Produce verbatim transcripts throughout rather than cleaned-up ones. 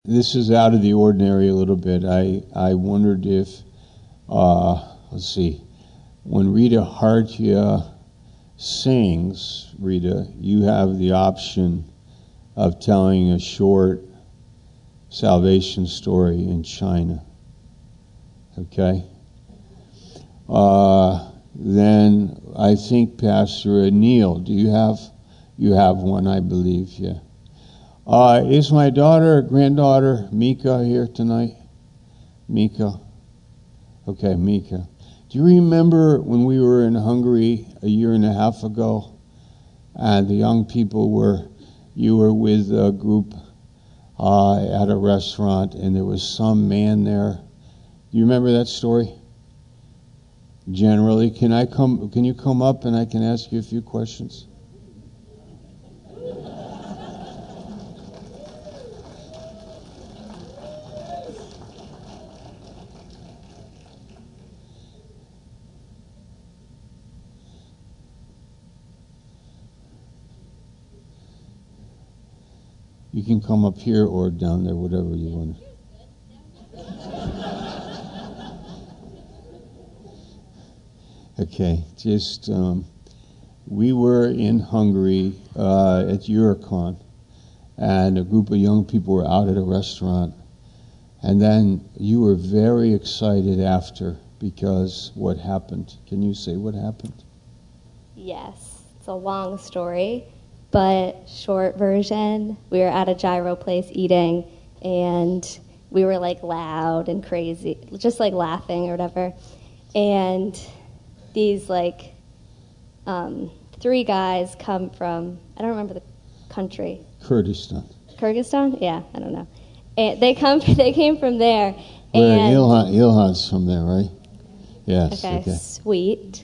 This is out of the ordinary a little bit. I, I wondered if, uh, let's see, when Rita Hartia sings, Rita, you have the option of telling a short salvation story in China. Okay? Uh, then I think Pastor Anil, do you have, you have one, I believe, yeah. Uh, is my daughter, granddaughter, Mika here tonight? Mika? Okay, Mika. Do you remember when we were in Hungary a year and a half ago, and the young people were, you were with a group uh, at a restaurant, and there was some man there. Do you remember that story? Generally, can I come? Can you come up and I can ask you a few questions? You can come up here or down there, whatever you want. Okay, just, um, we were in Hungary uh, at Eurocon, and a group of young people were out at a restaurant, and then you were very excited after, because what happened? Can you say what happened? Yes, it's a long story. But short version, we were at a gyro place eating, and we were like loud and crazy, just like laughing or whatever. And these like um, three guys come from, I don't remember the country. Kurdistan. Kyrgyzstan? Yeah, I don't know. And they come, they came from there. Where and Ilhan, Ilhan's from there, right? Yes. Okay, okay. Sweet.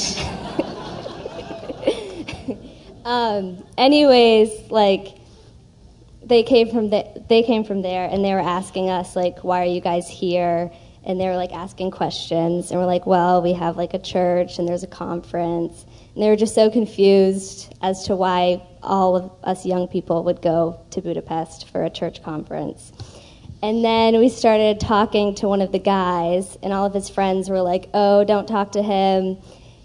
Um, anyways, like, they came from the, they came from there, and they were asking us, like, why are you guys here? And they were, like, asking questions, and we're like, well, we have, like, a church, and there's a conference. And they were just so confused as to why all of us young people would go to Budapest for a church conference. And then we started talking to one of the guys, and all of his friends were like, oh, don't talk to him.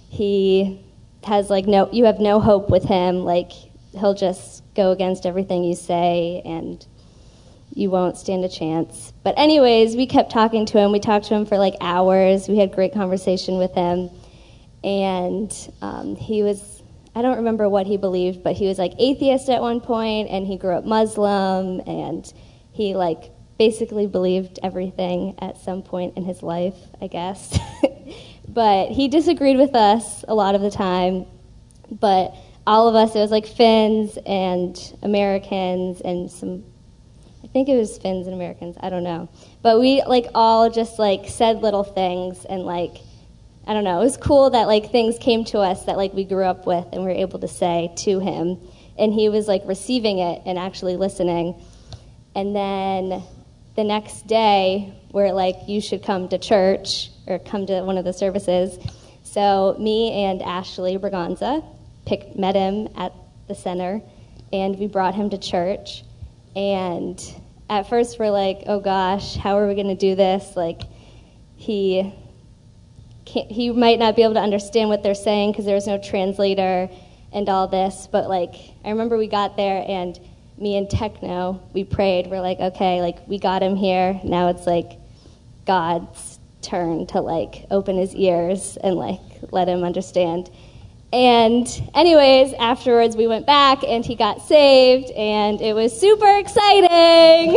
He has like no, you have no hope with him, like he'll just go against everything you say and you won't stand a chance. But anyways, we kept talking to him. We talked to him for like hours. We had great conversation with him, and um, he was, I don't remember what he believed, but he was like atheist at one point, and he grew up Muslim, and he like basically believed everything at some point in his life, I guess. But he disagreed with us a lot of the time. But all of us, it was like Finns and Americans and some, I think it was Finns and Americans, I don't know. But we like all just like said little things, and like, I don't know, it was cool that like things came to us that like we grew up with and we were able to say to him. And he was like receiving it and actually listening. And then the next day, we're like, you should come to church or come to one of the services. So me and Ashley Braganza picked, met him at the center, and we brought him to church. And at first we're like, oh gosh, how are we going to do this? Like, he can't, he might not be able to understand what they're saying because there's no translator and all this. But like, I remember we got there, and me and Techno, we prayed. We're like, okay, like we got him here. Now it's like God's turn to like open his ears and like let him understand. And anyways, afterwards we went back and he got saved, and it was super exciting.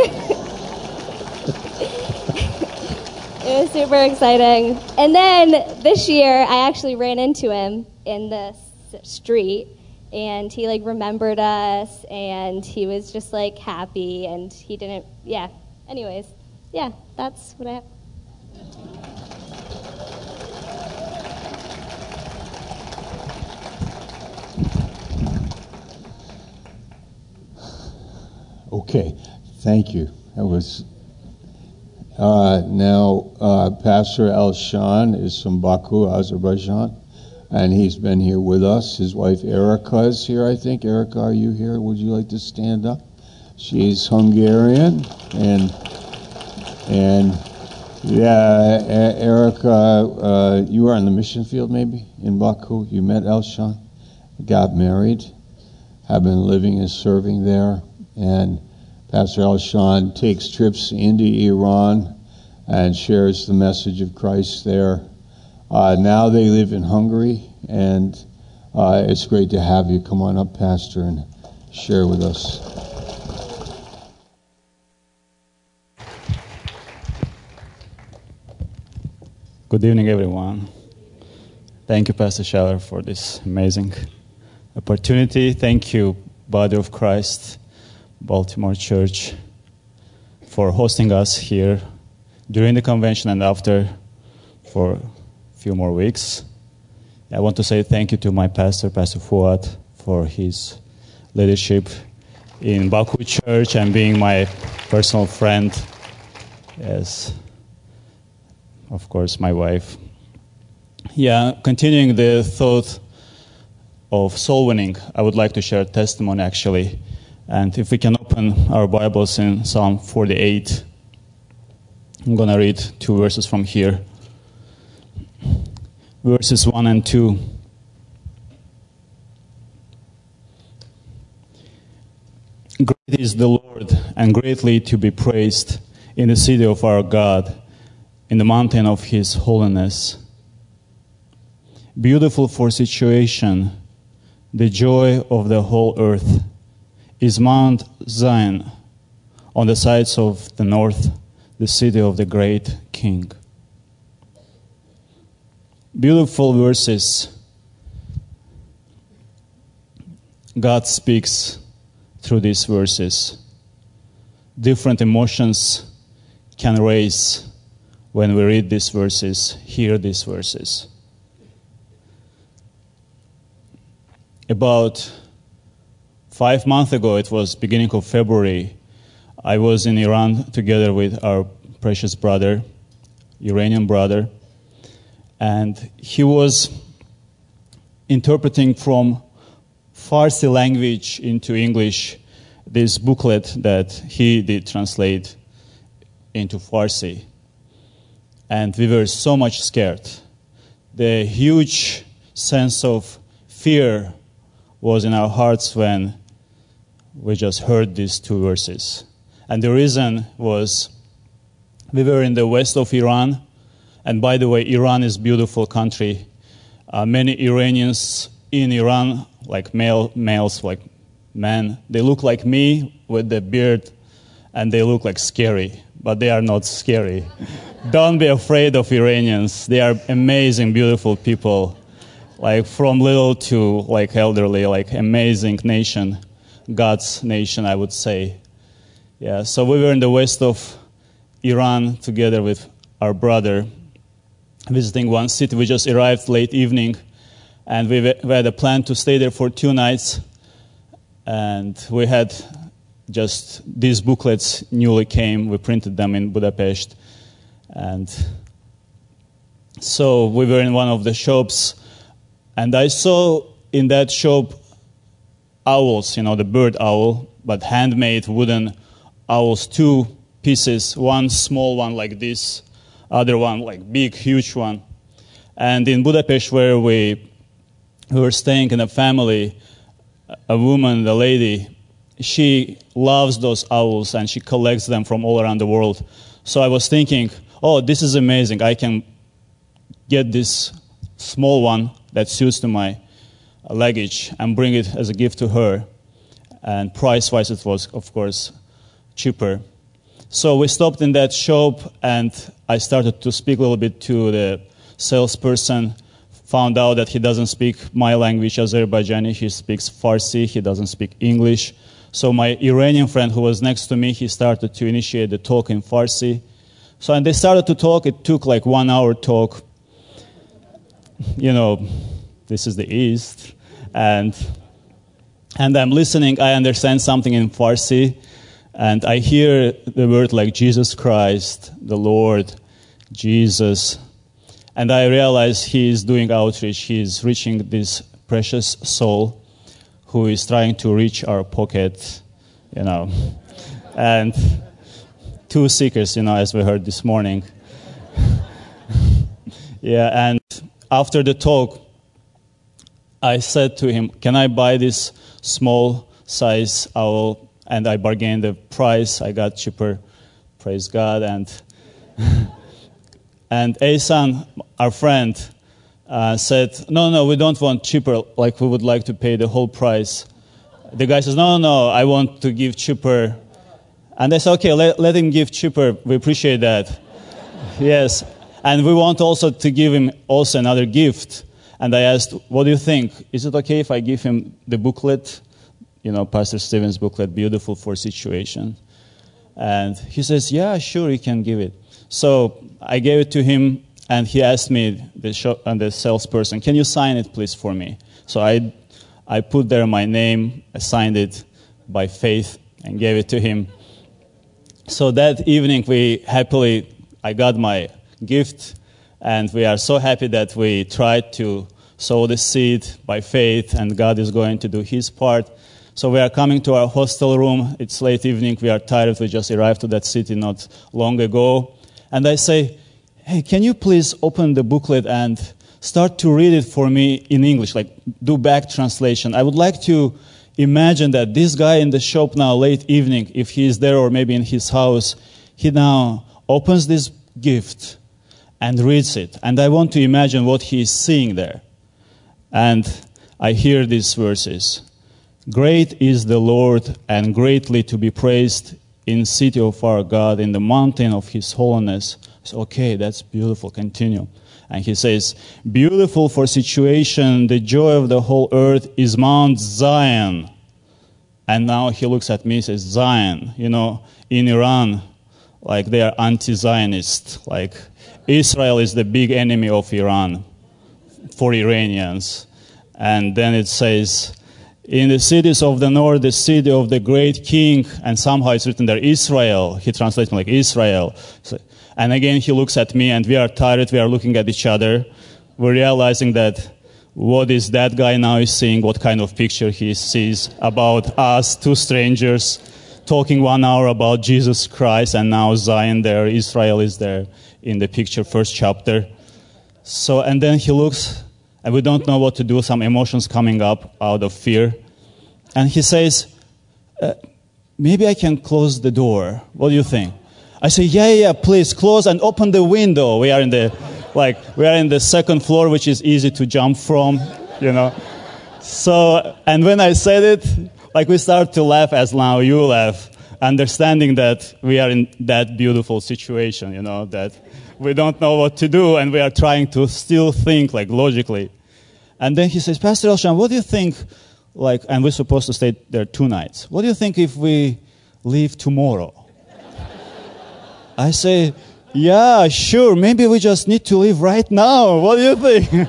It was super exciting. And then this year I actually ran into him in the street, and he like remembered us, and he was just like happy, and he didn't, yeah. Anyways, yeah, that's what I have. Okay, thank you. That was uh, now uh, Pastor Elshan is from Baku, Azerbaijan, and he's been here with us. His wife Erica is here, I think. Erica, are you here? Would you like to stand up? She's Hungarian, and and yeah, E- Erica, uh, you were on the mission field maybe in Baku. You met Elshan, got married, have been living and serving there, and Pastor Elshan takes trips into Iran and shares the message of Christ there. Uh, now they live in Hungary, and uh, it's great to have you. Come on up, Pastor, and share with us. Good evening, everyone. Thank you, Pastor Scheller, for this amazing opportunity. Thank you, Body of Christ, Baltimore Church, for hosting us here during the convention and after for a few more weeks. I want to say thank you to my pastor, Pastor Fuad, for his leadership in Baku Church and being my personal friend, as of course, my wife. Yeah, continuing the thought of soul winning, I would like to share a testimony, actually. And if we can open our Bibles in Psalm forty-eight, I'm going to read two verses from here. Verses one and two. Great is the Lord, and greatly to be praised in the city of our God, in the mountain of his holiness. Beautiful for situation, the joy of the whole earth, is Mount Zion, on the sides of the north, the city of the great King. Beautiful verses. God speaks through these verses. Different emotions can raise when we read these verses, hear these verses. About five months ago, it was beginning of February, I was in Iran together with our precious brother, Iranian brother, and he was interpreting from Farsi language into English this booklet that he did translate into Farsi. And we were so much scared. The huge sense of fear was in our hearts when we just heard these two verses. And the reason was we were in the west of Iran. And by the way, Iran is a beautiful country. Uh, many Iranians in Iran, like male males, like men, they look like me with the beard, and they look like scary. But they are not scary. Don't be afraid of Iranians. They are amazing, beautiful people. Like from little to like elderly, like amazing nation. God's nation, I would say. Yeah, so we were in the west of Iran together with our brother, visiting one city. We just arrived late evening, and we, we had a plan to stay there for two nights. And we had just these booklets newly came. We printed them in Budapest. And so we were in one of the shops, and I saw in that shop owls, you know, the bird owl, but handmade wooden owls, two pieces, one small one like this, other one like big, huge one. And in Budapest, where we, we were staying in a family, a woman, the lady, she loves those owls and she collects them from all around the world. So I was thinking, oh, this is amazing. I can get this small one that suits to my luggage and bring it as a gift to her. And price-wise, it was, of course, cheaper. So we stopped in that shop, and I started to speak a little bit to the salesperson. Found out that he doesn't speak my language, Azerbaijani. He speaks Farsi. He doesn't speak English. So my Iranian friend who was next to me, he started to initiate the talk in Farsi. So and they started to talk. It took like one hour talk. You know, this is the East. And, and I'm listening. I understand something in Farsi. And I hear the word like Jesus Christ, the Lord, Jesus. And I realize he is doing outreach. He is reaching this precious soul who is trying to reach our pocket, you know. and two seekers, you know, as we heard this morning. Yeah, and after the talk, I said to him, can I buy this small size owl? And I bargained the price. I got cheaper, praise God. And and Asan, our friend, uh, said, no, no, we don't want cheaper, like we would like to pay the whole price. The guy says, no, no, I want to give cheaper. And I said, okay, let, let him give cheaper. We appreciate that. Yes. And we want also to give him also another gift. And I asked, what do you think? Is it okay if I give him the booklet? You know, Pastor Stephen's booklet, Beautiful for Situation. And he says, yeah, sure, you can give it. So I gave it to him, and he asked me, the shop, and the salesperson, can you sign it, please, for me? So I, I put there my name, I signed it by faith, and gave it to him. So that evening, we happily, I got my gift, and we are so happy that we tried to sow the seed by faith, and God is going to do His part. So we are coming to our hostel room. It's late evening. We are tired. We just arrived to that city not long ago. And I say, hey, can you please open the booklet and start to read it for me in English, like do back translation. I would like to imagine that this guy in the shop now, late evening, if he is there or maybe in his house, he now opens this gift and reads it. And I want to imagine what he is seeing there. And I hear these verses. Great is the Lord, and greatly to be praised in city of our God, in the mountain of His holiness. So, okay, that's beautiful. Continue. And he says, beautiful for situation, the joy of the whole earth is Mount Zion. And now he looks at me and says, Zion. You know, in Iran, like they are anti-Zionist. Like Israel is the big enemy of Iran for Iranians. And then it says, in the cities of the north, the city of the great king, and somehow it's written there, Israel. He translates me like Israel. So, and again, he looks at me, and we are tired. We are looking at each other. We're realizing that what is that guy now is seeing, what kind of picture he sees about us, two strangers, talking one hour about Jesus Christ, and now Zion there, Israel is there in the picture, first chapter. So, and then he looks, and we don't know what to do, some emotions coming up out of fear. And he says, uh, maybe I can close the door. What do you think? I say, yeah, yeah, please close and open the window. We are in the, like, we are in the second floor, which is easy to jump from, you know. So, and when I said it, like we start to laugh as now you laugh, understanding that we are in that beautiful situation, you know, that we don't know what to do and we are trying to still think, like, logically. And then he says, Pastor Elshan, what do you think, like, and we're supposed to stay there two nights. What do you think if we leave tomorrow? I say, yeah, sure, maybe we just need to leave right now. What do you think?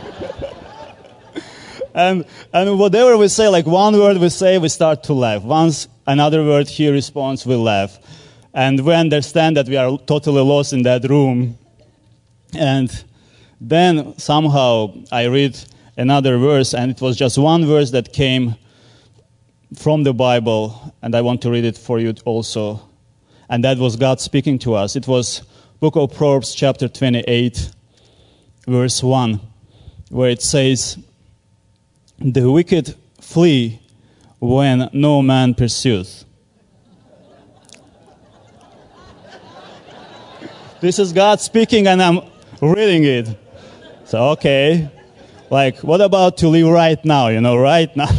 and and whatever we say, like one word we say, we start to laugh. Once another word he responds, we laugh. And we understand that we are totally lost in that room. And then somehow I read another verse, and it was just one verse that came from the Bible, and I want to read it for you also. And that was God speaking to us. It was Book of Proverbs, chapter twenty-eight, verse one, where it says, the wicked flee when no man pursues. This is God speaking, and I'm reading it. So, okay. Like, what about to live right now, you know, right now?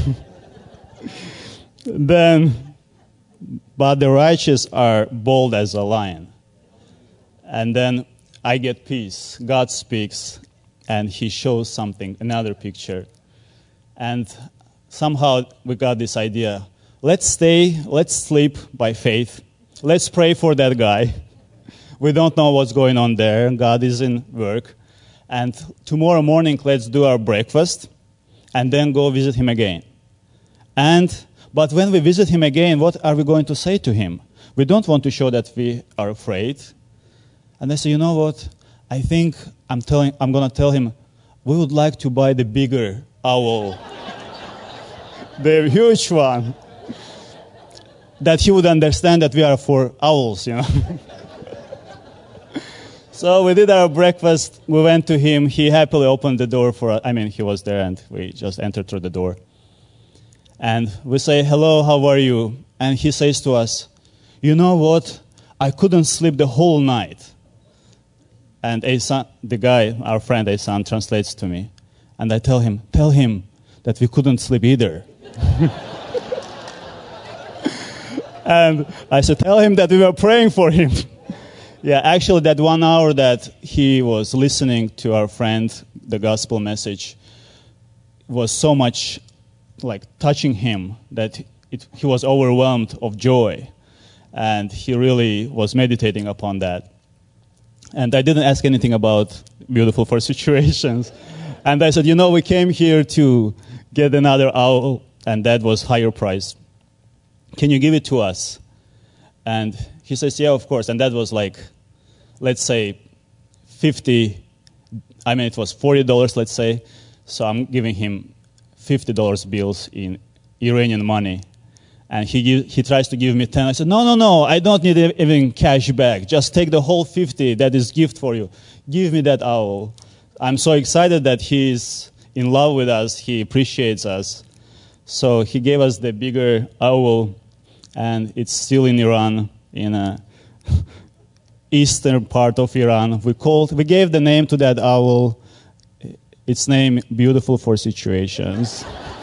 Then, but the righteous are bold as a lion. And then I get peace. God speaks, and He shows something, another picture. And somehow we got this idea. Let's stay, let's sleep by faith. Let's pray for that guy. We don't know what's going on there. God is in work. And tomorrow morning, let's do our breakfast, and then go visit him again. And But when we visit him again, what are we going to say to him? We don't want to show that we are afraid. And I say, you know what? I think I'm telling, I'm going to tell him, we would like to buy the bigger owl. The huge one. that he would understand that we are for owls, you know. So we did our breakfast. We went to him. He happily opened the door for us. I mean, he was there, and we just entered through the door. And we say, hello, how are you? And he says to us, you know what? I couldn't sleep the whole night. And Asan, the guy, our friend Asan, translates to me. And I tell him, tell him that we couldn't sleep either. And I said, tell him that we were praying for him. Yeah, actually, that one hour that he was listening to our friend, the gospel message, was so much like touching him that it, he was overwhelmed of joy. And he really was meditating upon that. And I didn't ask anything about Beautiful for Situations. And I said, you know, we came here to get another owl, and that was higher price. Can you give it to us? And he says, yeah, of course. And that was like, let's say, fifty, I mean, it was forty dollars, let's say. So I'm giving him fifty dollars bills in Iranian money. And he give, he tries to give me ten. I said, no, no, no, I don't need even cash back. Just take the whole fifty. That is gift for you. Give me that owl. I'm so excited that he's in love with us. He appreciates us. So he gave us the bigger owl, and it's still in Iran, in a eastern part of Iran. We called, we gave the name to that owl. Its name, Beautiful for Situations.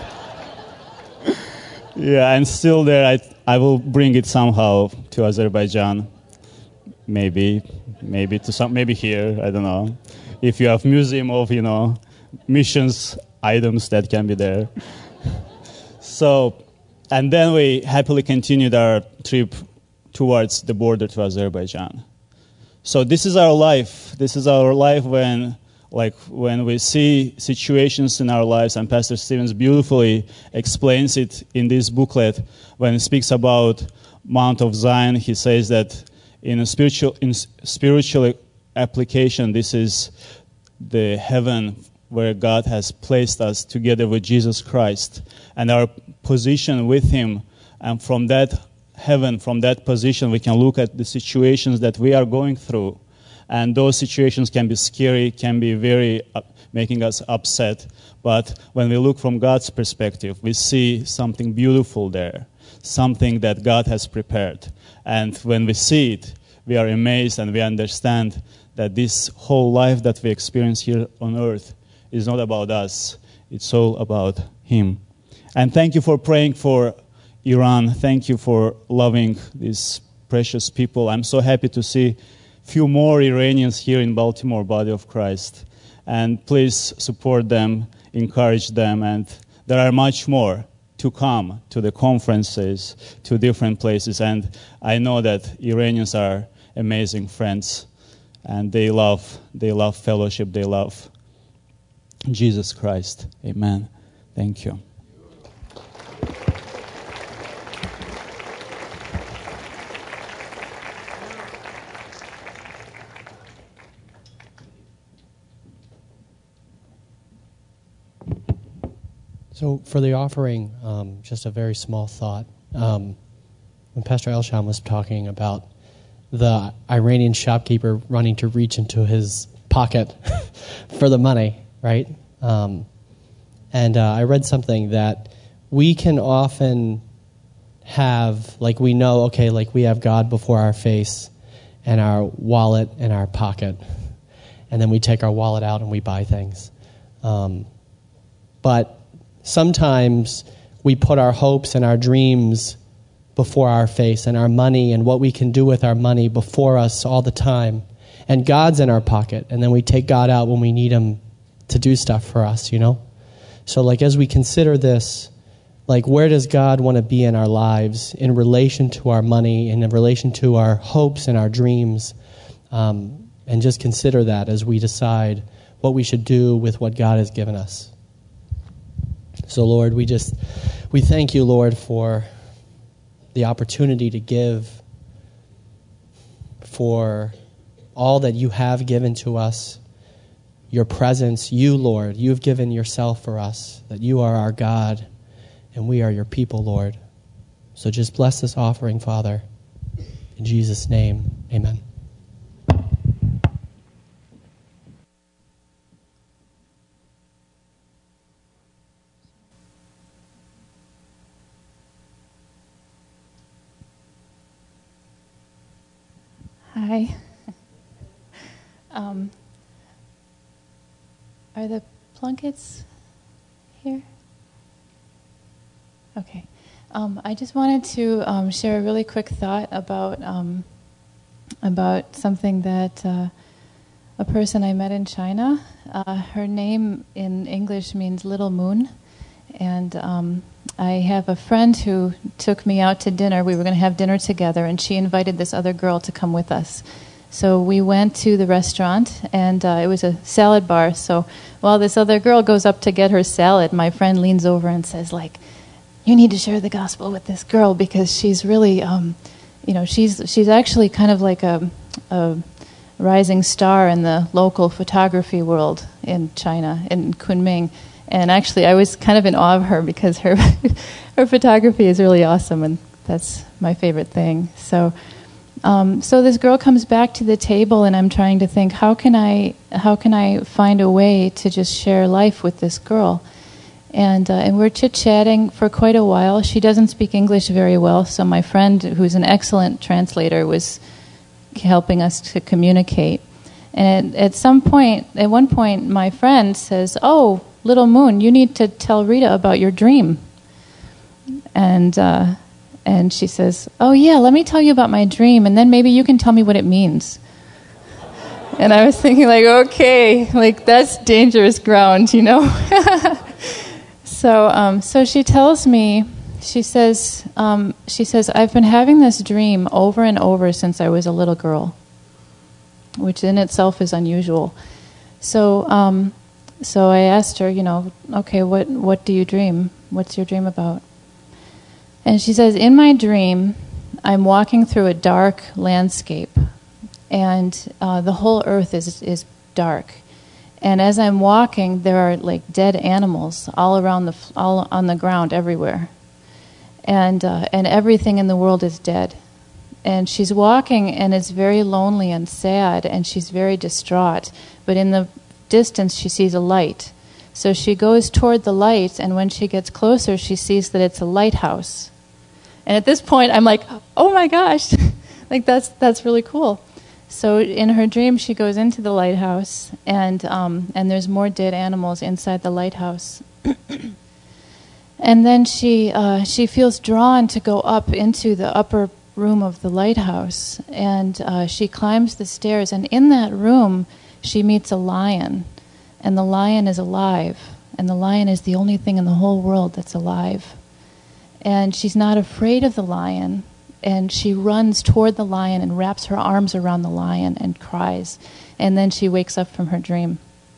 Yeah, and still there. I I will bring it somehow to Azerbaijan. Maybe, maybe to some, maybe here. I don't know. If you have museum of, you know, missions items that can be there. So, and then we happily continued our trip towards the border to Azerbaijan. So this is our life. This is our life when, like, when we see situations in our lives, and Pastor Stevens beautifully explains it in this booklet when he speaks about Mount of Zion. He says that in a spiritual, in spiritual application, this is the heaven where God has placed us together with Jesus Christ, and our position with Him. And from that heaven, from that position, we can look at the situations that we are going through. And those situations can be scary, can be very uh, making us upset. But when we look from God's perspective, we see something beautiful there, something that God has prepared. And when we see it, we are amazed and we understand that this whole life that we experience here on earth is not about us. It's all about Him. And thank you for praying for Iran. Thank you for loving these precious people. I'm so happy to see few more Iranians here in Baltimore, Body of Christ. And please support them, encourage them, and there are much more to come to the conferences, to different places. And I know that Iranians are amazing friends, and they love, they love fellowship, they love Jesus Christ. Amen. Thank you. So for the offering, um, just a very small thought. Um, when Pastor Elsham was talking about the Iranian shopkeeper running to reach into his pocket for the money, right? Um, and uh, I read something that we can often have, like we know, okay, like we have God before our face and our wallet in our pocket. And then we take our wallet out and we buy things. Um, but sometimes we put our hopes and our dreams before our face, and our money and what we can do with our money before us all the time. And God's in our pocket, and then we take God out when we need Him to do stuff for us, you know? So like as we consider this, like where does God want to be in our lives in relation to our money, in relation to our hopes and our dreams? Um, and just consider that as we decide what we should do with what God has given us. So, Lord, we just, we thank you, Lord, for the opportunity to give, for all that you have given to us, your presence, you, Lord, you've given yourself for us, that you are our God, and we are your people, Lord. So just bless this offering, Father. In Jesus' name, amen. Hi. um, are the Plunketts here? Okay. Um, I just wanted to um, share a really quick thought about um, about something that uh, a person I met in China. Uh, her name in English means Little Moon, and um, I have a friend who took me out to dinner. We were going to have dinner together, and she invited this other girl to come with us. So we went to the restaurant, and uh, it was a salad bar. So while this other girl goes up to get her salad, my friend leans over and says, like, you need to share the gospel with this girl because she's really, um, you know, she's she's actually kind of like a, a rising star in the local photography world in China, in Kunming. And actually, I was kind of in awe of her because her her photography is really awesome, and that's my favorite thing. So, um, so this girl comes back to the table, and I'm trying to think, how can I how can I find a way to just share life with this girl? And uh, and we're chit-chatting for quite a while. She doesn't speak English very well, so my friend, who's an excellent translator, was helping us to communicate. And at, at some point, at one point, my friend says, "Oh, Little Moon, you need to tell Rita about your dream." And uh, and she says, "Oh yeah, let me tell you about my dream, and then maybe you can tell me what it means." And I was thinking, like, okay, like that's dangerous ground, you know. So, um, so she tells me, she says, um, she says, I've been having this dream over and over since I was a little girl, which in itself is unusual. So, um, so I asked her, you know, okay, what, what do you dream? What's your dream about? And she says, in my dream, I'm walking through a dark landscape, and uh, the whole earth is is dark. And as I'm walking, there are like dead animals all around the all on the ground everywhere, and uh, and everything in the world is dead. And she's walking, and it's very lonely and sad, and she's very distraught. But in the distance, she sees a light. So she goes toward the light, and when she gets closer, she sees that it's a lighthouse. And at this point, I'm like, oh my gosh, like that's that's really cool. So in her dream, she goes into the lighthouse, and um, and there's more dead animals inside the lighthouse. And then she uh, she feels drawn to go up into the upper room of the lighthouse, and uh, she climbs the stairs. And in that room, she meets a lion, and the lion is alive, and the lion is the only thing in the whole world that's alive. And she's not afraid of the lion. And she runs toward the lion and wraps her arms around the lion and cries. And then she wakes up from her dream.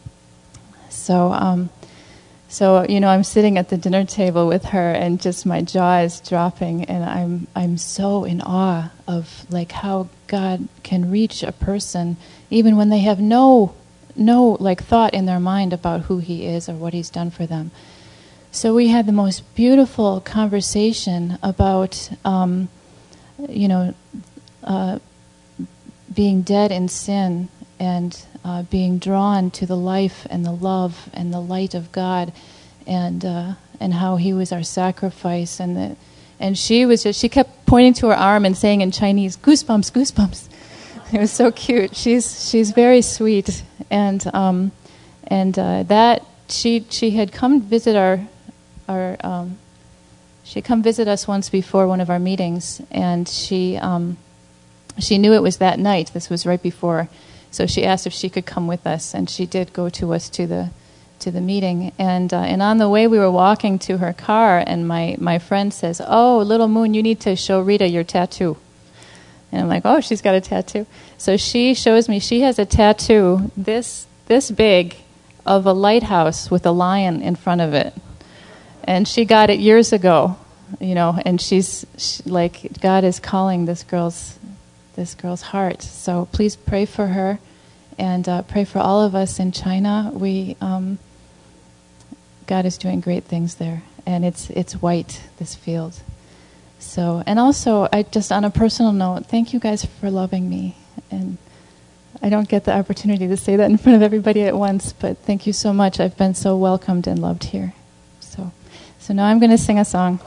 So, um, so you know, I'm sitting at the dinner table with her, and just my jaw is dropping, and I'm I'm so in awe of like how God can reach a person even when they have no no like thought in their mind about who He is or what He's done for them. So we had the most beautiful conversation about. Um, you know, uh, being dead in sin and uh, being drawn to the life and the love and the light of God, and uh, and how He was our sacrifice, and that, and she was just, she kept pointing to her arm and saying in Chinese, "Goosebumps, goosebumps." It was so cute. She's she's very sweet, and um, and uh, that she she had come visit our our. Um, She had come visit us once before one of our meetings, and she um, she knew it was that night. This was right before, so she asked if she could come with us, and she did go to us to the to the meeting. And uh, and on the way, we were walking to her car, and my, my friend says, "Oh, Little Moon, you need to show Rita your tattoo." And I'm like, "Oh, she's got a tattoo." So she shows me she has a tattoo this this big of a lighthouse with a lion in front of it. And she got it years ago, you know, and she's she, like, God is calling this girl's this girl's heart. So please pray for her, and uh, pray for all of us in China. We, um, God is doing great things there, and it's it's white, this field. So, and also, I just on a personal note, thank you guys for loving me. And I don't get the opportunity to say that in front of everybody at once, but thank you so much. I've been so welcomed and loved here. So, so now I'm going to sing a song.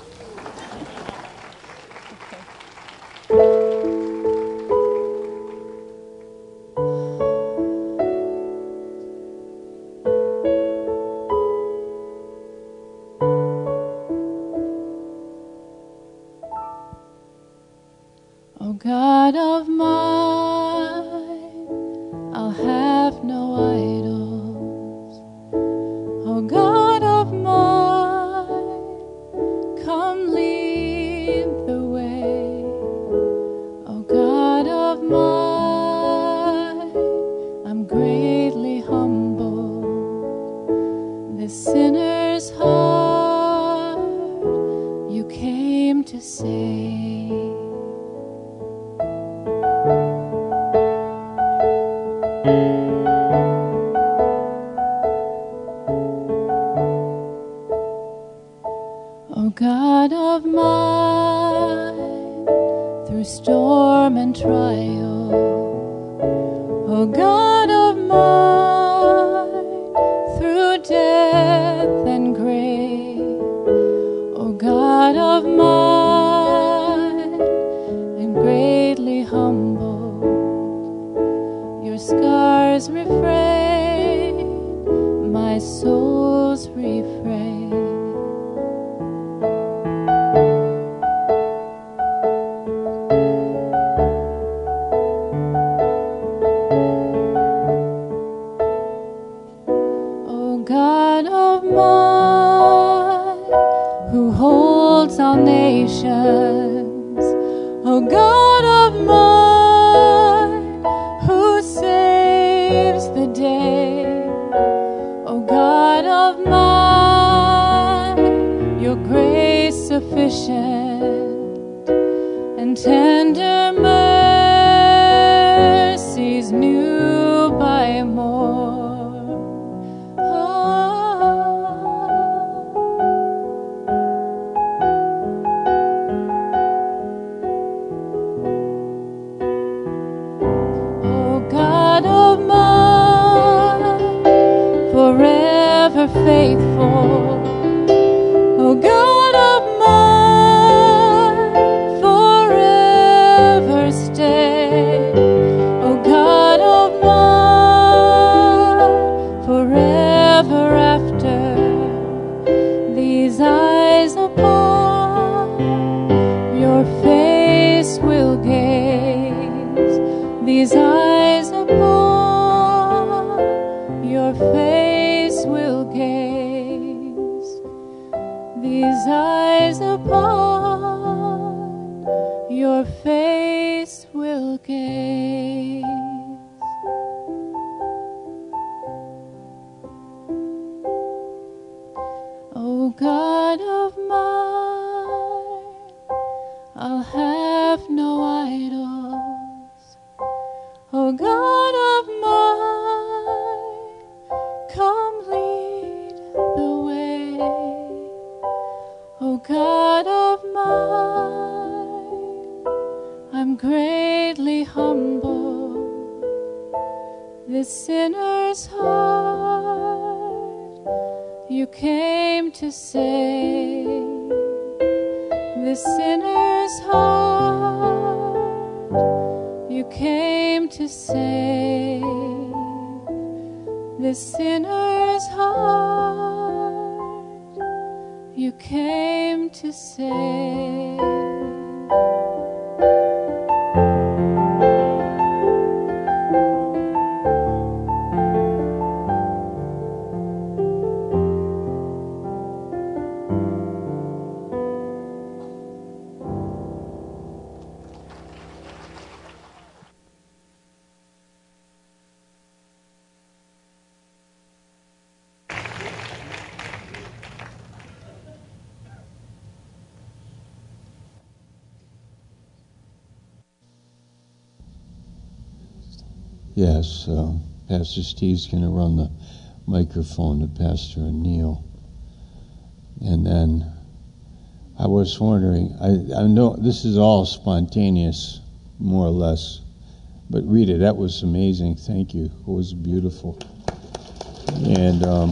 Oh God of mine, I'll have no idols. Oh God of mine, come lead the way. Oh God of mine, I'm greatly humbled. This sinner's heart you came to save. O God of mine, through storm and trial, O God of mine, through death and grave, O God of mine, I'm greatly humbled. Your scars refrain my soul's refrain. All nations, O God of mine, who saves the day, O God of mine, your grace sufficient and tender mercies new by more. Faithful, O God of mine, forever stay. O God of mine, forever after these eyes upon your face will gaze. These eyes upon your face will gaze. These eyes upon your face will gaze. O God of mine, I'll have no idols. O God of mine, come lead the way. O God of mine, I'm greatly humbled. This sinner's heart you came to save. This sinner's heart you came to save. This sinner's heart you came to save. Yes, uh, Pastor Steve's going to run the microphone to Pastor Neil. And then I was wondering, I, I know this is all spontaneous, more or less, but Rita, that was amazing. Thank you. It was beautiful. And, um,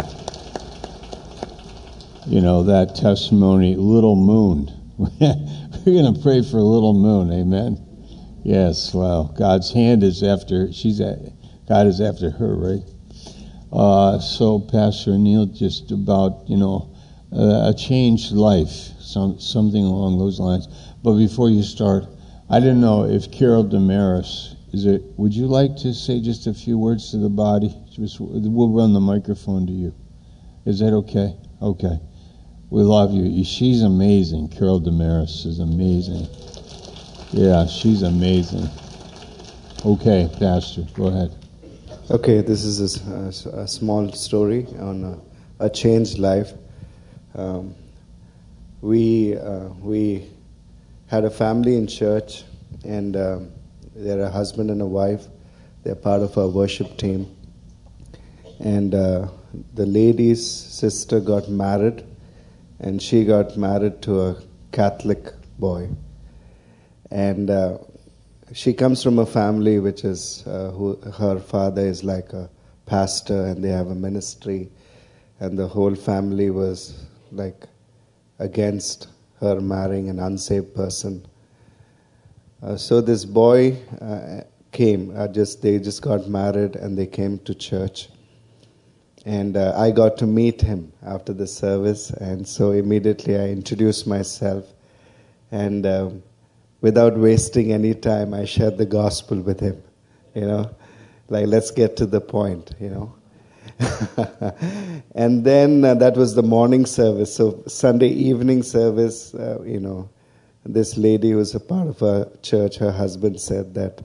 you know, that testimony, Little Moon. We're going to pray for Little Moon, amen? Yes, well, God's hand is after, she's at, God is after her, right? Uh, so, Pastor Neil, just about, you know, uh, a changed life, some something along those lines. But before you start, I didn't know if Carol Damaris, is it, would you like to say just a few words to the body? Just, we'll run the microphone to you. Is that okay? Okay. We love you. She's amazing. Carol Damaris is amazing. Yeah, she's amazing. Okay, Pastor, go ahead. Okay, this is a, a, a small story on a, a changed life. Um, we uh, we had a family in church, and um, they're a husband and a wife. They're part of our worship team. And uh, the lady's sister got married, and she got married to a Catholic boy. And uh, she comes from a family which is, uh, who, her father is like a pastor, and they have a ministry, and the whole family was like against her marrying an unsaved person. Uh, so this boy uh, came, uh, just they just got married, and they came to church. And uh, I got to meet him after the service, and so immediately I introduced myself, and um, without wasting any time, I shared the gospel with him, you know, like, let's get to the point, you know. And then uh, that was the morning service. So Sunday evening service, uh, you know, this lady who was a part of our church, her husband said that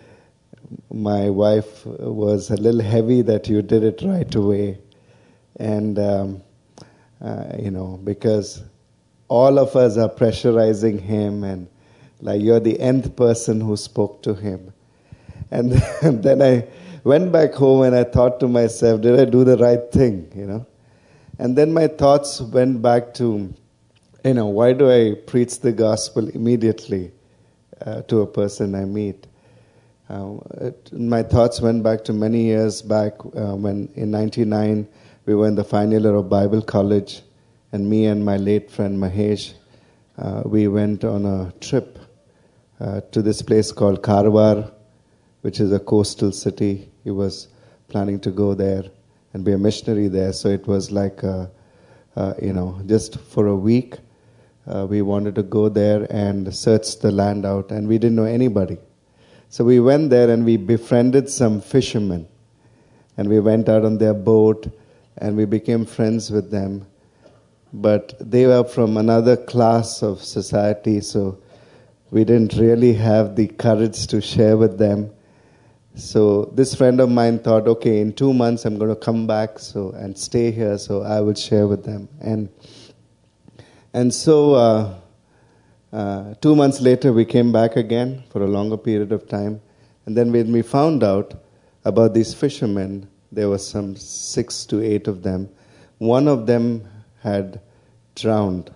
my wife was a little heavy that you did it right away. And, um, uh, you know, because all of us are pressurizing him, and like, you're the nth person who spoke to him. And then I went back home and I thought to myself, did I do the right thing, you know? And then my thoughts went back to, you know, why do I preach the gospel immediately uh, to a person I meet? Uh, it, my thoughts went back to many years back uh, when in ninety-nine we were in the final year of Bible college, and me and my late friend Mahesh, uh, we went on a trip uh, to this place called Karwar, which is a coastal city. He was planning to go there and be a missionary there. So it was like, a, uh, you know, just for a week, uh, we wanted to go there and search the land out, and we didn't know anybody. So we went there and we befriended some fishermen, and we went out on their boat and we became friends with them. But they were from another class of society, so we didn't really have the courage to share with them. So this friend of mine thought, okay, in two months I'm going to come back so and stay here, so I will share with them. And and so uh, uh, two months later we came back again for a longer period of time. And then when we found out about these fishermen, there were some six to eight of them. One of them had drowned.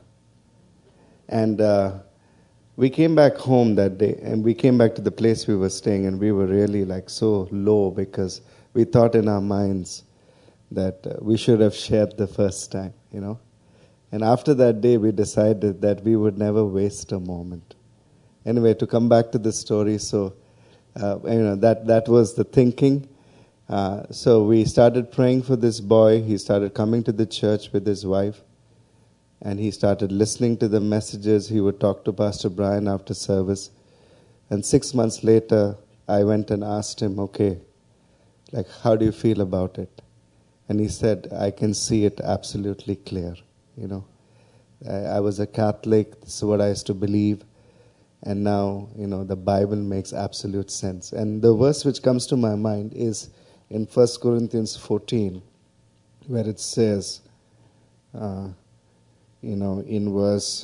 And uh, we came back home that day, and we came back to the place we were staying, and we were really like so low because we thought in our minds that uh, we should have shared the first time, you know. And after that day, we decided that we would never waste a moment. Anyway, to come back to the story, so uh, you know that that was the thinking. Uh, so we started praying for this boy. He started coming to the church with his wife. And he started listening to the messages. He would talk to Pastor Brian after service. And six months later, I went and asked him, okay, like, how do you feel about it? And he said, I can see it absolutely clear. You know, I, I was a Catholic. This is what I used to believe. And now, you know, the Bible makes absolute sense. And the verse which comes to my mind is in First Corinthians fourteen, where it says, uh, you know, in verse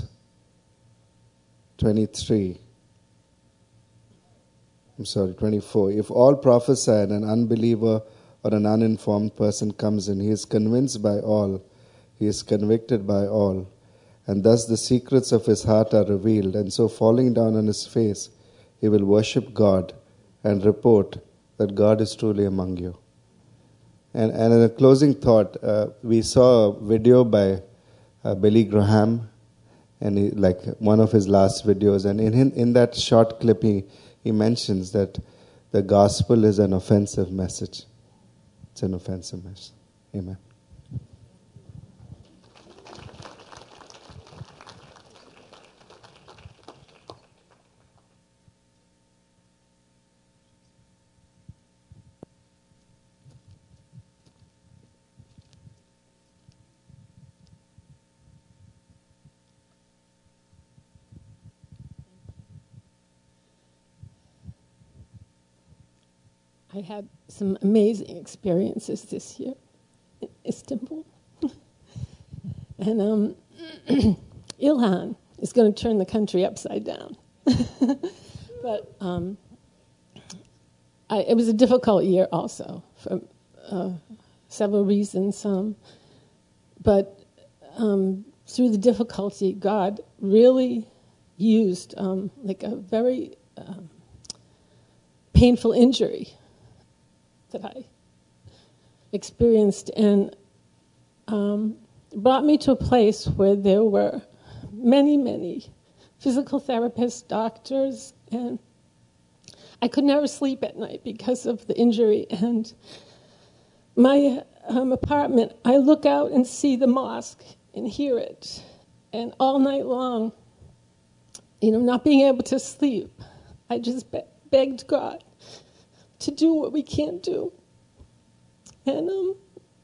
twenty-three, I'm sorry, twenty-four. If all prophesy and an unbeliever or an uninformed person comes in, he is convinced by all, he is convicted by all, and thus the secrets of his heart are revealed, and so falling down on his face, he will worship God and report that God is truly among you. And, and in a closing thought, uh, we saw a video by uh, Billy Graham, and he, like one of his last videos, and in in, in that short clip, he, he mentions that the gospel is an offensive message. It's an offensive message. Amen. I had some amazing experiences this year in Istanbul. and um, Ilhan is going to turn the country upside down. but um, I, it was a difficult year also for uh, several reasons. Um, but um, through the difficulty, God really used um, like a very um, painful injury that I experienced, and um, brought me to a place where there were many, many physical therapists, doctors, and I could never sleep at night because of the injury. And my um, apartment, I look out and see the mosque and hear it, and all night long, you know, not being able to sleep, I just be- begged God to do what we can't do. And um,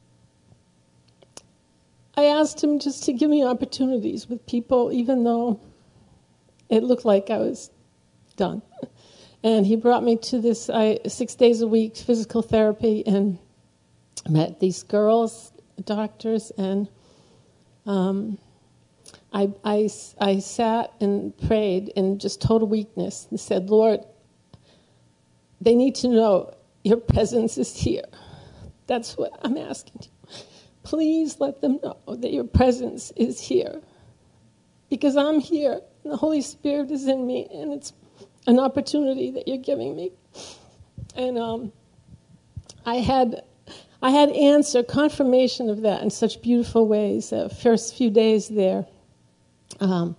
I asked him just to give me opportunities with people, even though it looked like I was done. And he brought me to this I, six days a week physical therapy, and met these girls, doctors, and um, I, I, I sat and prayed in just total weakness and said, Lord, they need to know your presence is here. That's what I'm asking you. Please let them know that your presence is here. Because I'm here, and the Holy Spirit is in me, and it's an opportunity that you're giving me. And um, I had I had answer, confirmation of that in such beautiful ways. The first few days there, um,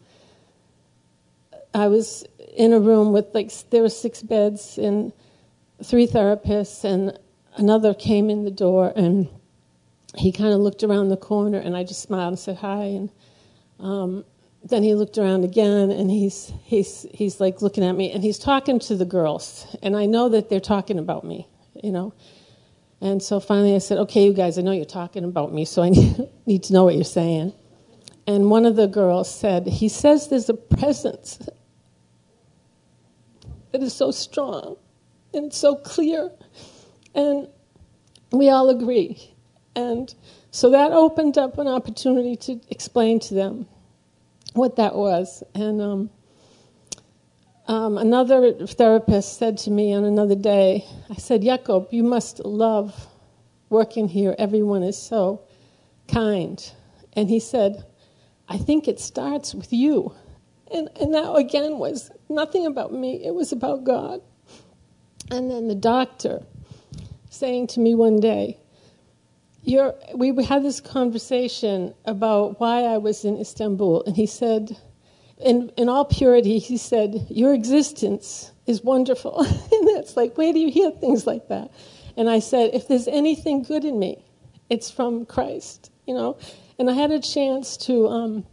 I was in a room with, like, there were six beds and three therapists, and another came in the door, and he kind of looked around the corner, and I just smiled and said hi, and um, then he looked around again, and he's he's he's like looking at me, and he's talking to the girls, and I know that they're talking about me, you know, and so finally I said, okay, you guys, I know you're talking about me, so I need, need to know what you're saying. And one of the girls said, he says there's a presence that is so strong and it's so clear, and we all agree. And so that opened up an opportunity to explain to them what that was. And um, um, another therapist said to me on another day, I said, Jakob, you must love working here. Everyone is so kind. And he said, I think it starts with you. And, and that, again, was nothing about me. It was about God. And then the doctor saying to me one day, You're, we had this conversation about why I was in Istanbul, and he said, in, in all purity, he said, your existence is wonderful. And it's like, where do you hear things like that? And I said, if there's anything good in me, it's from Christ, you know. And I had a chance to um,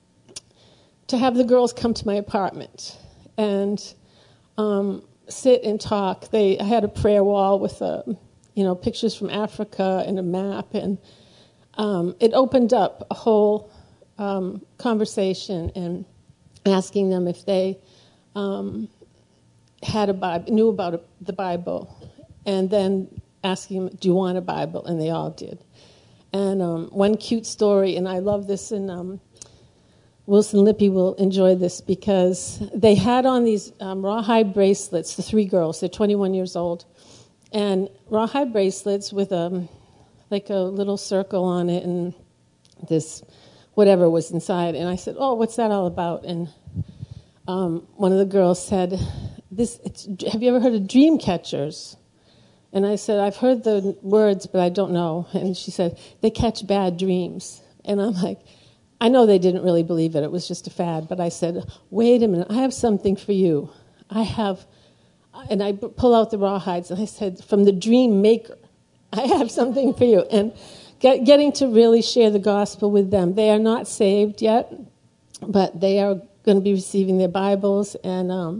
to have the girls come to my apartment and um, sit and talk. They I had a prayer wall with a you know, pictures from Africa and a map, and um, it opened up a whole um, conversation, and asking them if they um, had a Bible, knew about a, the Bible, and then asking them, do you want a Bible? And they all did. And um, one cute story, and I love this, and um, Wilson Lippy will enjoy this, because they had on these um, rawhide bracelets, the three girls, they're twenty-one years old, and rawhide bracelets with a, like a little circle on it, and this whatever was inside. And I said, oh, what's that all about? And um, one of the girls said, "This. It's, have you ever heard of dream catchers?" And I said, I've heard the words, but I don't know. And she said, they catch bad dreams. And I'm like, I know they didn't really believe it. It was just a fad. But I said, wait a minute, I have something for you. I have, and I pull out the rawhides, and I said, from the dream maker, I have something for you. And get, getting to really share the gospel with them. They are not saved yet, but they are going to be receiving their Bibles. And um,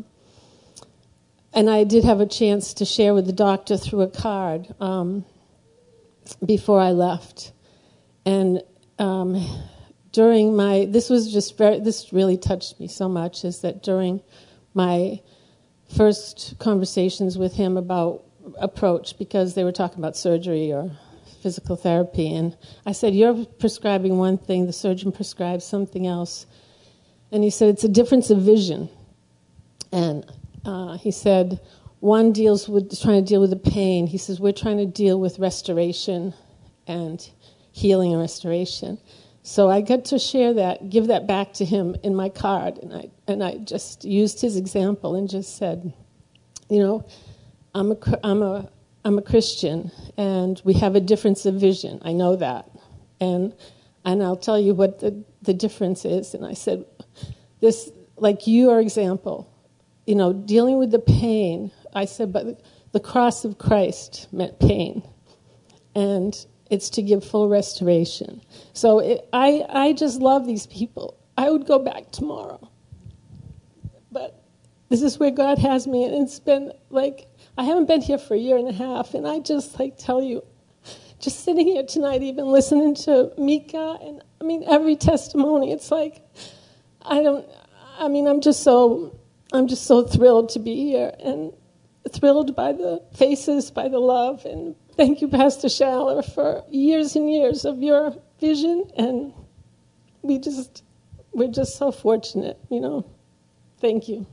and I did have a chance to share with the doctor through a card um, before I left. And um, during my, this was just very, this really touched me so much, is that during my first conversations with him about approach, because they were talking about surgery or physical therapy, and I said, you're prescribing one thing, the surgeon prescribes something else. And he said, it's a difference of vision. And uh, he said, one deals with trying to deal with the pain. He says, we're trying to deal with restoration and healing and restoration. So I got to share that, give that back to him in my card, and I and I just used his example and just said, you know, I'm a I'm a I'm a Christian, and we have a difference of vision. I know that, and and I'll tell you what the the difference is. And I said, this, like your example, you know, dealing with the pain. I said, but the cross of Christ meant pain, and it's to give full restoration. So it, I, I just love these people. I would go back tomorrow. But this is where God has me. And it's been like, I haven't been here for a year and a half. And I just like tell you, just sitting here tonight, even listening to Mika, and I mean, every testimony, it's like, I don't, I mean, I'm just so, I'm just so thrilled to be here, and thrilled by the faces, by the love, and thank you, Pastor Schaller, for years and years of your vision, and we just, we're just so fortunate, you know. Thank you.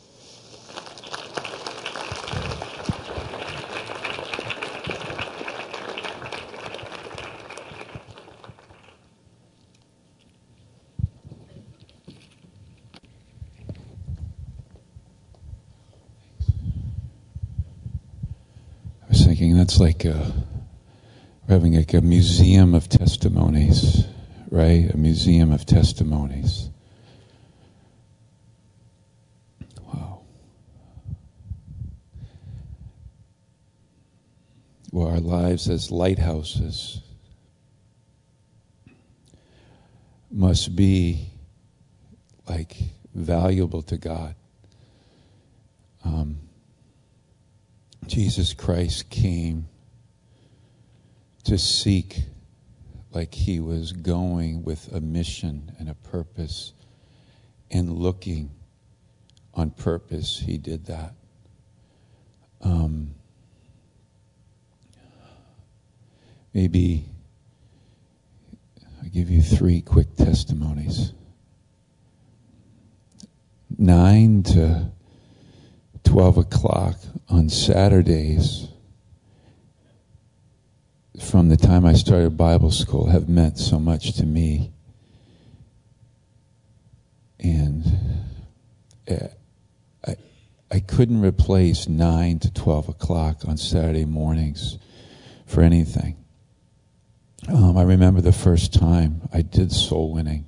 I was thinking that's like a, we're having like a museum of testimonies, right? A museum of testimonies. Wow. Well, our lives as lighthouses must be like valuable to God. Um, Jesus Christ came to seek, like he was going with a mission and a purpose, and looking on purpose. He did that. Um, maybe I'll give you three quick testimonies. Nine to twelve o'clock on Saturdays, from the time I started Bible school, have meant so much to me. And I, I couldn't replace nine to twelve o'clock on Saturday mornings for anything. Um, I remember the first time I did soul winning.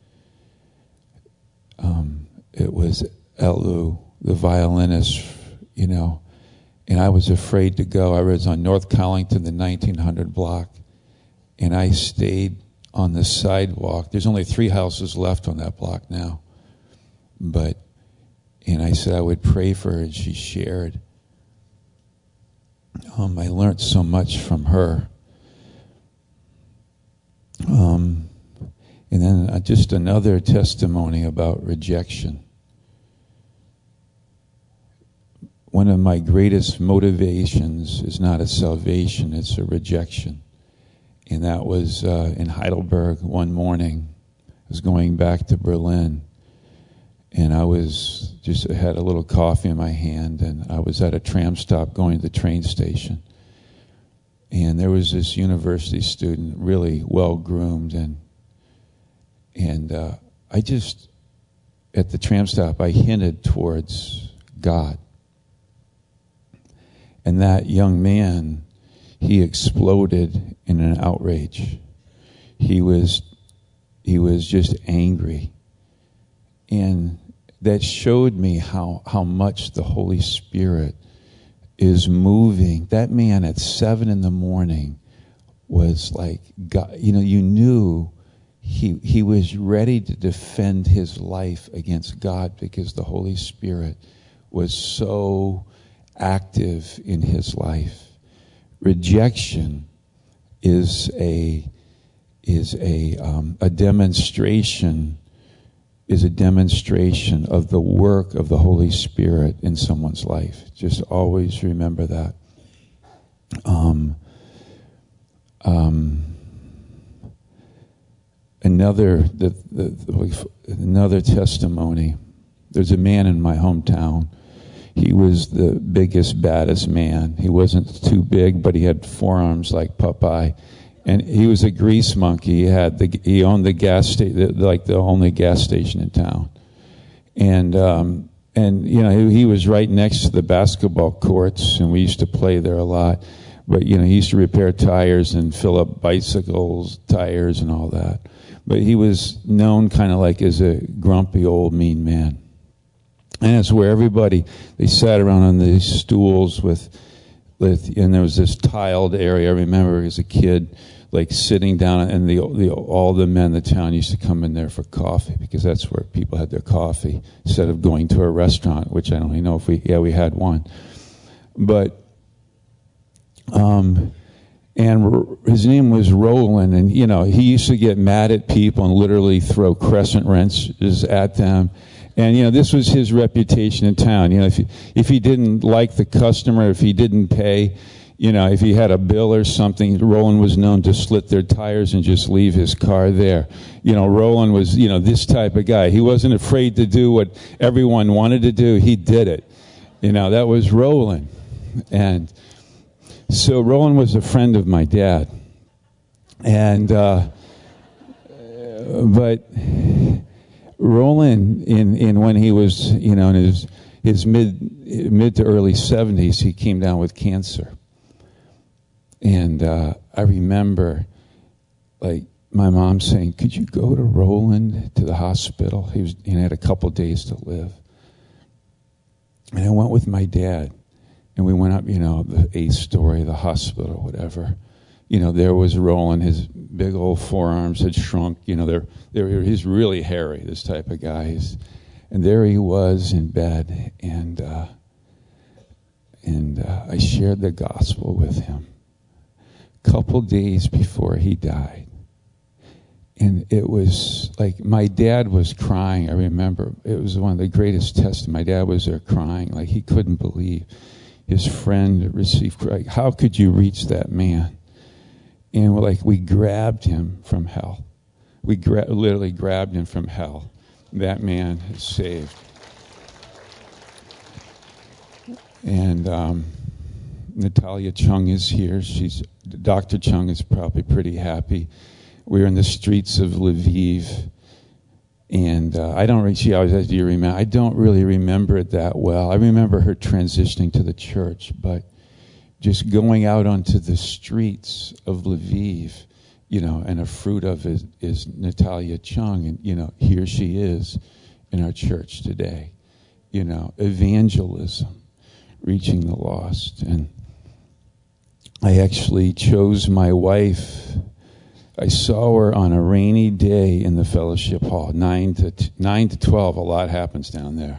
Um, it was Elu, the violinist, you know, and I was afraid to go. I was on North Collington, the nineteen hundred block, and I stayed on the sidewalk. There's only three houses left on that block now. But, and I said I would pray for her, and she shared. Um, I learned so much from her. Um, and then uh, just another testimony about rejection. One of my greatest motivations is not a salvation, it's a rejection. And that was uh, in Heidelberg one morning. I was going back to Berlin, and I was just I had a little coffee in my hand, and I was at a tram stop going to the train station. And there was this university student, really well groomed, and And uh, I just, at the tram stop, I hinted towards God. And that young man, he exploded in an outrage. He was, he was just angry. And that showed me how, how much the Holy Spirit is moving. That man at seven in the morning was like, God, you know, you knew he he was ready to defend his life against God because the Holy Spirit was so active in his life. Rejection is a is a um, a demonstration is a demonstration of the work of the Holy Spirit in someone's life. Just always remember that. Um, um, another the, the, the, another testimony. There's a man in my hometown. He was the biggest, baddest man. He wasn't too big, but he had forearms like Popeye. And he was a grease monkey. He had the he owned the gas station, like the only gas station in town. And um, and you know he, he was right next to the basketball courts, and we used to play there a lot. But you know he used to repair tires and fill up bicycles tires and all that. But he was known kind of like as a grumpy old mean man. And it's where everybody they sat around on these stools with, with and there was this tiled area. I remember as a kid. Like sitting down, and the, the all the men in the town used to come in there for coffee because that's where people had their coffee instead of going to a restaurant, which I don't even know if we yeah we had one, but um, and his name was Roland, and you know he used to get mad at people and literally throw crescent wrenches at them. And you know this was his reputation in town. You know if he, if he didn't like the customer, if he didn't pay. You know, if he had a bill or something, Roland was known to slit their tires and just leave his car there. You know, Roland was, you know, this type of guy. He wasn't afraid to do what everyone wanted to do. He did it. You know, that was Roland. And so Roland was a friend of my dad. And, uh, but Roland, in, in when he was, you know, in his, his mid, mid to early seventies, he came down with cancer. And uh, I remember, like, my mom saying, could you go to Roland to the hospital? He was, he had a couple days to live. And I went with my dad. And we went up, you know, the eighth story of the hospital, whatever. You know, there was Roland. His big old forearms had shrunk. You know, they're, they're, he's really hairy, this type of guy. He's, and there he was in bed. And, uh, and uh, I shared the gospel with him. Couple days before he died, and it was like my dad was crying. I remember it was one of the greatest tests. My dad was there crying, like he couldn't believe his friend received Christ. How could you reach that man? And we're like we grabbed him from hell. We gra- literally grabbed him from hell. That man is saved. And um, Natalia Chung is here. She's Doctor Chung is probably pretty happy. We were in the streets of Lviv, and uh, I don't. Really, she always says, "Do you remember?" I don't really remember it that well. I remember her transitioning to the church, but just going out onto the streets of Lviv, you know, and a fruit of it is Natalia Chung, and you know, here she is in our church today. You know, evangelism, reaching the lost, and I actually chose my wife. I saw her on a rainy day in the fellowship hall, nine to t- nine to twelve. A lot happens down there.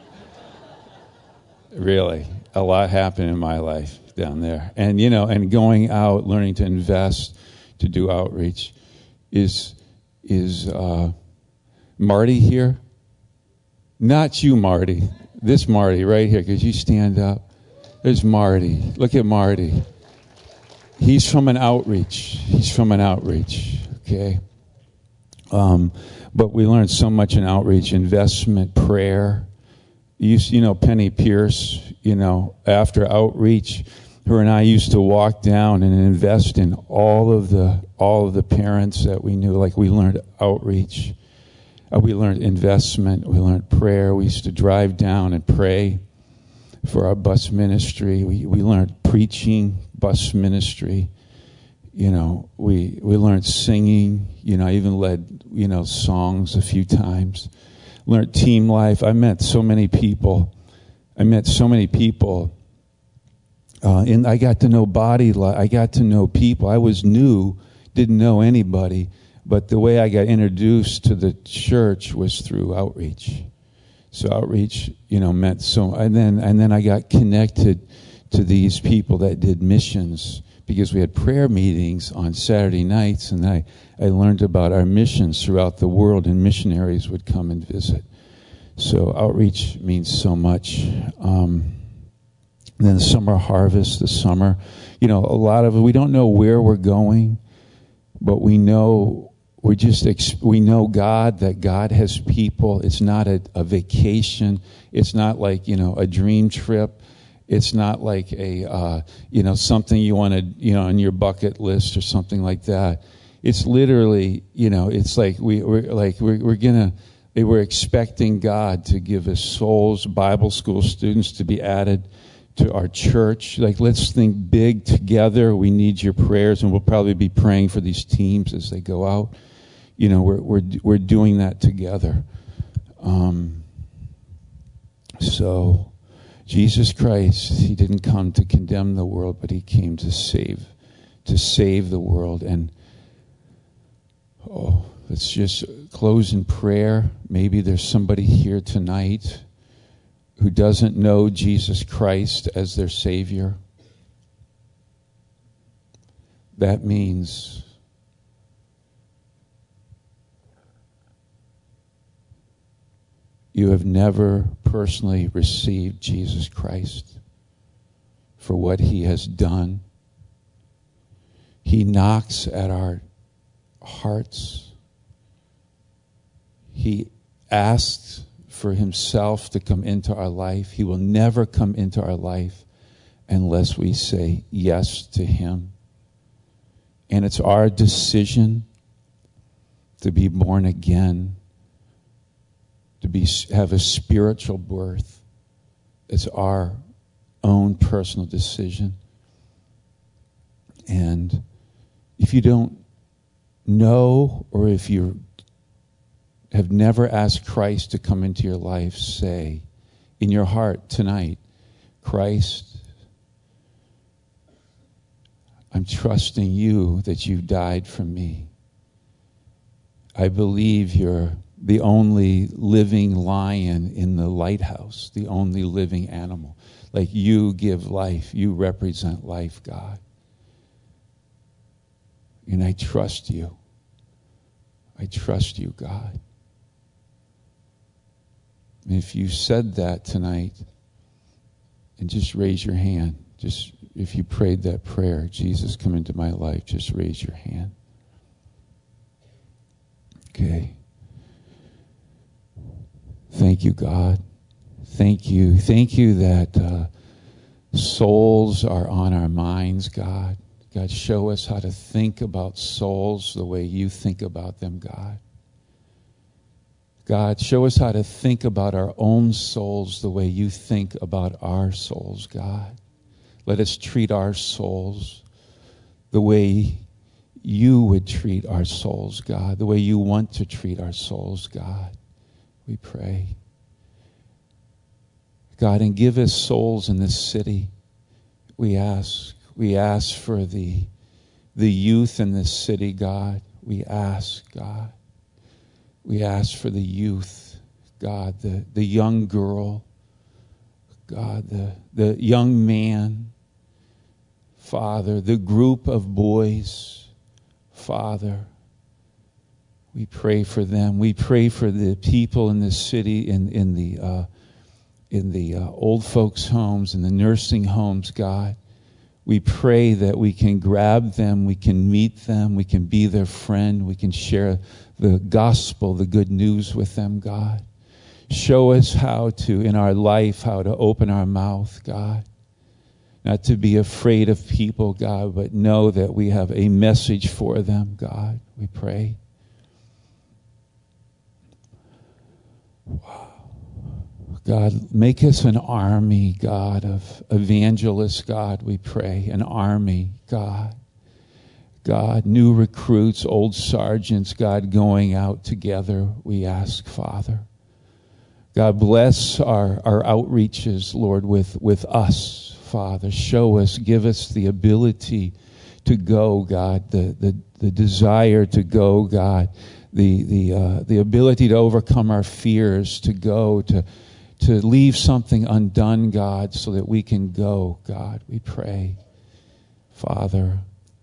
Really, a lot happened in my life down there, and you know, and going out, learning to invest, to do outreach, is is uh, Marty here? Not you, Marty. This Marty right here. Could you stand up? There's Marty. Look at Marty. He's from an outreach. He's from an outreach, okay? Um, but we learned so much in outreach, investment, prayer. You, you know, Penny Pierce, you know, after outreach, her and I used to walk down and invest in all of the all of the parents that we knew. Like we learned outreach. Uh, we learned investment. We learned prayer. We used to drive down and pray for our bus ministry. We we learned preaching, bus ministry. You know, we we learned singing. You know, I even led, you know, songs a few times. Learned team life. I met so many people. I met so many people. Uh, and I got to know body life. I got to know people. I was new, didn't know anybody. But the way I got introduced to the church was through outreach. So outreach, you know, meant so. And then and then I got connected to these people that did missions, because we had prayer meetings on Saturday nights, and I, I learned about our missions throughout the world, and missionaries would come and visit. So outreach means so much. Um, then the summer harvest, the summer, you know, a lot of it, we don't know where we're going, but we know we're just ex- we know God, that God has people. It's not a, a vacation. It's not like, you know, a dream trip. It's not like a, uh, you know, something you want to, you know, on your bucket list or something like that. It's literally, you know, it's like we, we're like, we're, we're going to, they were expecting God to give us souls, Bible school students to be added to our church. Like, let's think big together. We need your prayers, and we'll probably be praying for these teams as they go out. You know, we're, we're, we're doing that together. Um, so, Jesus Christ, he didn't come to condemn the world, but he came to save, to save the world. And, oh, let's just close in prayer. Maybe there's somebody here tonight who doesn't know Jesus Christ as their Savior. That means you have never personally received Jesus Christ for what he has done. He knocks at our hearts. He asks for himself to come into our life. He will never come into our life unless we say yes to him. And it's our decision to be born again, to be have a spiritual birth. It's our own personal decision. And if you don't know, or if you have never asked Christ to come into your life, say in your heart tonight, Christ, I'm trusting you that you died for me. I believe you're the only living lion in the lighthouse, the only living animal. Like, you give life. You represent life, God. And I trust you. I trust you, God. And if you said that tonight, and just raise your hand. Just if you prayed that prayer, Jesus, come into my life, just raise your hand. Okay. Thank you, God. Thank you. Thank you that uh, souls are on our minds, God. God, show us how to think about souls the way you think about them, God. God, show us how to think about our own souls the way you think about our souls, God. Let us treat our souls the way you would treat our souls, God, the way you want to treat our souls, God. We pray. God, and give us souls in this city. We ask. We ask for the, the youth in this city, God. We ask, God. We ask for the youth, God, the, the young girl, God, the, the young man, Father, the group of boys, Father. We pray for them. We pray for the people in this city, in, in the, uh, in the uh, old folks' homes, in the nursing homes, God. We pray that we can grab them, we can meet them, we can be their friend, we can share the gospel, the good news with them, God. Show us how to, in our life, how to open our mouth, God. Not to be afraid of people, God, but know that we have a message for them, God. We pray. God, make us an army, God, of evangelists, God, we pray. An army, God. God, new recruits, old sergeants, God, going out together, we ask, Father. God, bless our, our outreaches, Lord, with, with us, Father. Show us, give us the ability to go, God, the, the, the desire to go, God, the, the, uh, the ability to overcome our fears, to go, to to leave something undone, God, so that we can go, God, we pray. Father,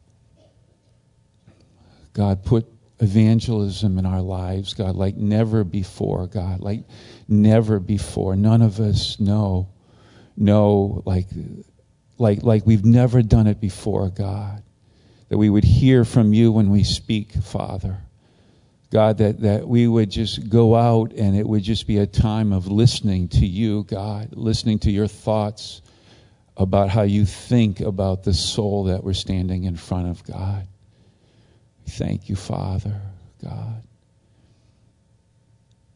God, put evangelism in our lives, God, like never before, God, like never before. None of us know, know like, like, like we've never done it before, God, that we would hear from you when we speak, Father. God, that, that we would just go out and it would just be a time of listening to you, God, listening to your thoughts about how you think about the soul that we're standing in front of, God. Thank you, Father, God.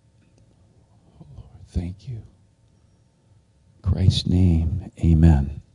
Oh, Lord, thank you. In Christ's name, amen.